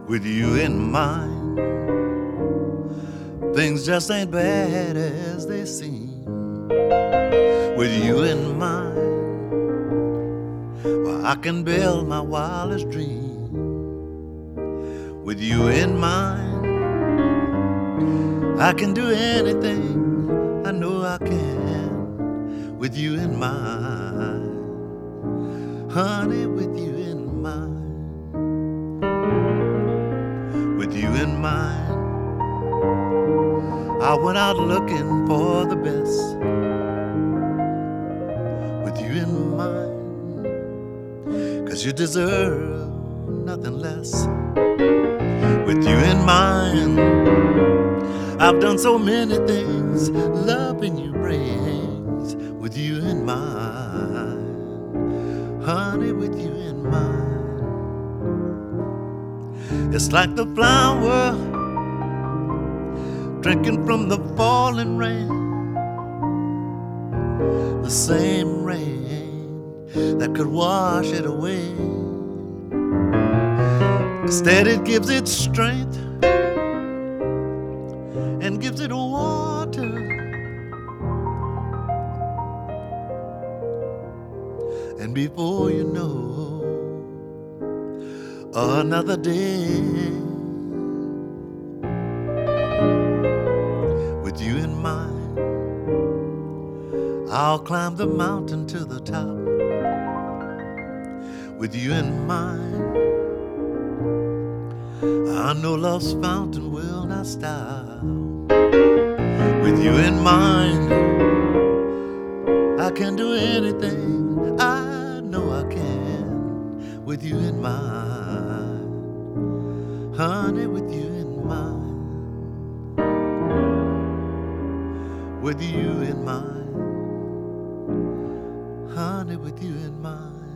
with you in mind. Things just ain't bad as they seem with you in mind. Well, I can build my wildest dream with you in mind. I can do anything, I know I can, with you in mind. Honey, with you in mind. With you in mind. I went out looking for the best with you in mind. 'Cause you deserve nothing less with you in mind. I've done so many things loving you brings with you in mind. Honey, with you in mind. It's like the flower drinking from the falling rain, the same rain that could wash it away. Instead it gives it strength and gives it water, and before you know, another day with you in mind. I'll climb the mountain to the top with you in mind. I know love's fountain will not stop with you in mind. I can do anything, I know I can, with you in mind. Honey, with you in mind. With you in mind. Honey, with you in mind.